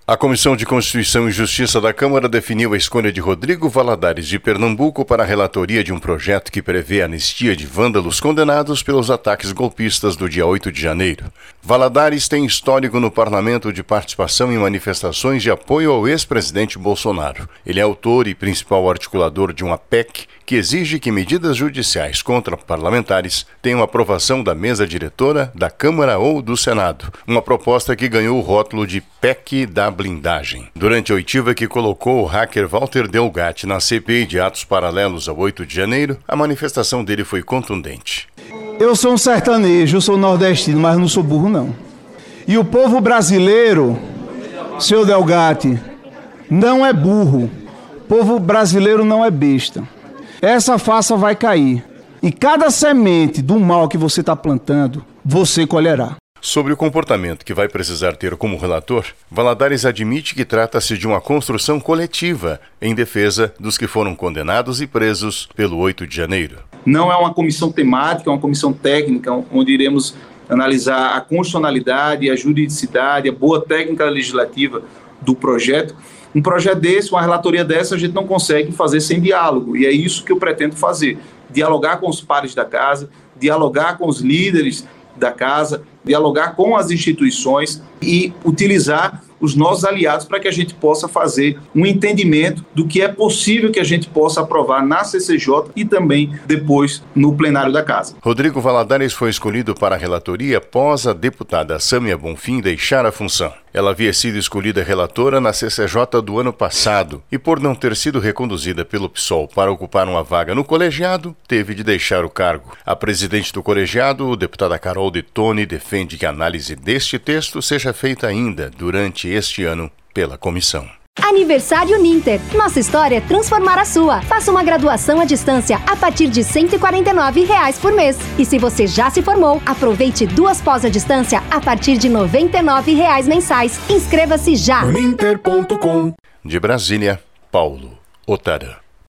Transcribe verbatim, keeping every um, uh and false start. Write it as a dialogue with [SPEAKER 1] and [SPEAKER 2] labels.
[SPEAKER 1] A Comissão de Constituição e Justiça da Câmara definiu a escolha de Rodrigo Valadares, de Pernambuco, para a relatoria de um projeto que prevê a anistia de vândalos condenados pelos ataques golpistas do dia oito de janeiro. Valadares tem histórico no parlamento de participação em manifestações de apoio ao ex-presidente Bolsonaro. Ele é autor e principal articulador de uma P E C que exige que medidas judiciais contra parlamentares tenham aprovação da mesa diretora, da Câmara ou do Senado. Uma proposta que ganhou o rótulo de P E C da blindagem. Durante a oitiva que colocou o hacker Walter Delgatti na C P I de atos paralelos ao oito de janeiro, a manifestação dele foi contundente.
[SPEAKER 2] Eu sou um sertanejo, eu sou nordestino, mas não sou burro não. E o povo brasileiro, senhor Delgatti, não é burro. O povo brasileiro não é besta. Essa farsa vai cair. E cada semente do mal que você está plantando, você colherá.
[SPEAKER 1] Sobre o comportamento que vai precisar ter como relator, Valadares admite que trata-se de uma construção coletiva em defesa dos que foram condenados e presos pelo oito de janeiro.
[SPEAKER 3] Não é uma comissão temática, é uma comissão técnica, onde iremos analisar a constitucionalidade, a juridicidade, a boa técnica legislativa do projeto. Um projeto desse, uma relatoria dessa, a gente não consegue fazer sem diálogo, e é isso que eu pretendo fazer. Dialogar com os pares da casa, dialogar com os líderes da casa, dialogar com as instituições e utilizar os nossos aliados para que a gente possa fazer um entendimento do que é possível que a gente possa aprovar na C C J e também depois no plenário da casa.
[SPEAKER 1] Rodrigo Valadares foi escolhido para a relatoria após a deputada Sâmia Bonfim deixar a função. Ela havia sido escolhida relatora na C C J do ano passado e, por não ter sido reconduzida pelo P SOL para ocupar uma vaga no colegiado, teve de deixar o cargo. A presidente do colegiado, a deputada Carol Detoni, defende que a análise deste texto seja feita ainda durante este ano pela comissão.
[SPEAKER 4] Aniversário Ninter. Nossa história é transformar a sua. Faça uma graduação à distância a partir de cento e quarenta e nove reais por mês. E se você já se formou, aproveite duas pós à distância a partir de noventa e nove reais mensais. Inscreva-se já.
[SPEAKER 1] Ninter ponto com. De Brasília, Paulo Otarã.